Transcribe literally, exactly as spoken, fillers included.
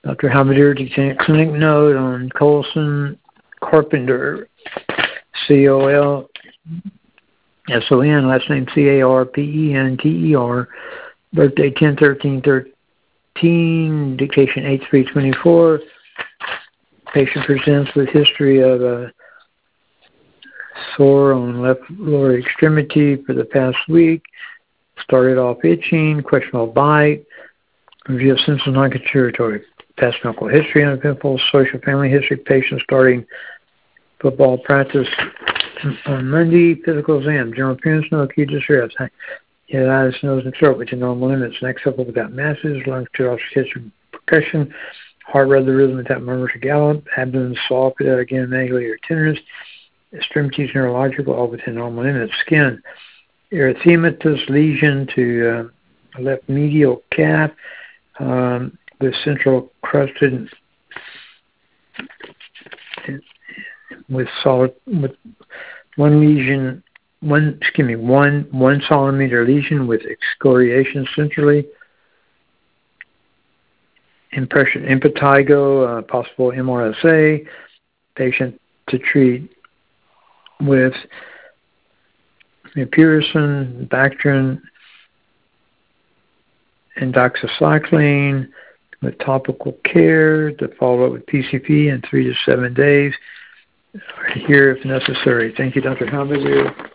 Doctor Halberdier, Lieutenant Clinic note on Colson Carpenter, C O L S O N, last name C A R P E N T E R, birthday ten thirteen thirteen, dictation eight three twenty-four. Patient presents with history of a sore on left lower extremity for the past week. Started off itching, questionable bite, review of symptoms non-contributory. Past medical history, uneventful social family history. Patient starting football practice on Monday. Physical exam. General appearance, no acute distress. Head, eyes, nose, and throat within normal limits. Next up without masses. Lungs, two history, percussion. Heart rather rhythm without murmurs or gallop. Abdomen soft without again nagging or tenderness. Extremities neurological, all within normal limits. Skin. Erythematous lesion to uh, left medial calf. Um, with central crusted with solid with one lesion, one excuse me, one one centimeter lesion with excoriation centrally. Impression impetigo, uh, possible M R S A. Patient to treat with mupirocin, Bactrin, and doxycycline with topical care to follow up with P C P in three to seven days. Here if necessary. Thank you, Doctor Halberdier.